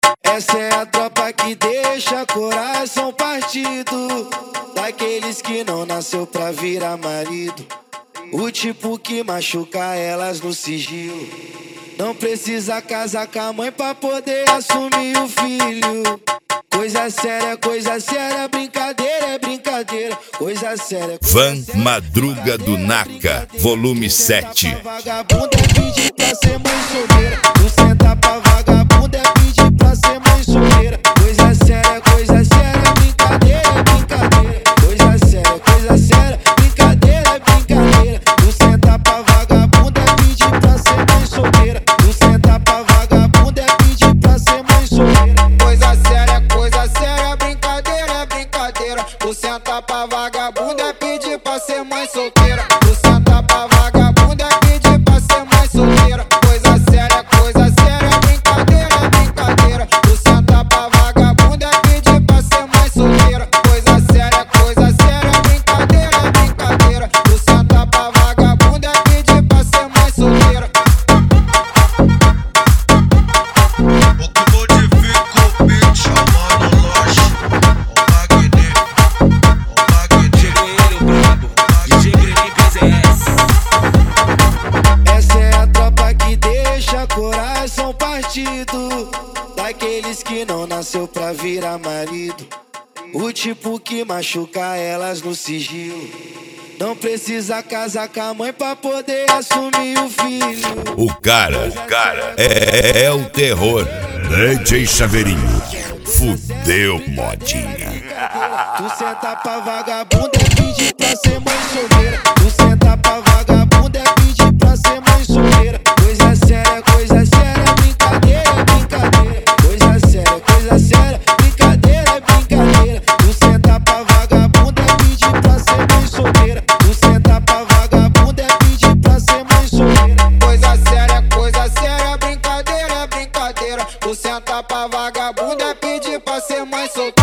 Essa é a tropa que deixa coração partido, daqueles que não nasceu pra virar marido. O tipo que machuca elas no sigilo. Não precisa casar com a mãe pra poder assumir o filho. Coisa séria, brincadeira é brincadeira. Coisa séria. Van Madruga do Naka, volume 7. Vagabunda é pedir pra ser mãe solteira. Tu senta pra vagabunda é pedir pra ser mãe solteira. Coisa séria, brincadeira é brincadeira. Coisa séria, brincadeira é brincadeira. Tu senta pra vagabunda é pedir pra ser mãe solteira. Tu senta pra vagabunda é pedir pra ser mãe solteira. Coisa séria, brincadeira é brincadeira. Tu senta pra vagabunda é pedir pra ser mãe solteira. Tu senta pra vagabunda é pedir pra ser mãe solteira. Coisa séria, brincadeira é brincadeira. Tu senta pra vagabunda é pedir pra ser mãe solteira. Coisa séria, brincadeira é brincadeira. Tu senta pra vagabunda é pedir pra ser mãe solteira. Coração partido, daqueles que não nasceu pra virar marido. O tipo que machuca elas no sigilo. Não precisa casar com a mãe pra poder assumir o filho. O cara é o terror. DJ Chaveirinho, fudeu modinha. Tu senta pra vagabunda é pedir pra ser mãe solteira. Tu senta pra vagabunda é pedir pra ser mãe solteira. Coisa séria, brincadeira é brincadeira. Coisa séria, brincadeira é brincadeira. Tu senta pra vagabunda é pedir pra ser mãe solteira. Tu senta pra vagabunda é pedir pra ser mãe solteira. Coisa séria, brincadeira é brincadeira. Tu senta pra vagabunda é pedir pra ser mãe solteira.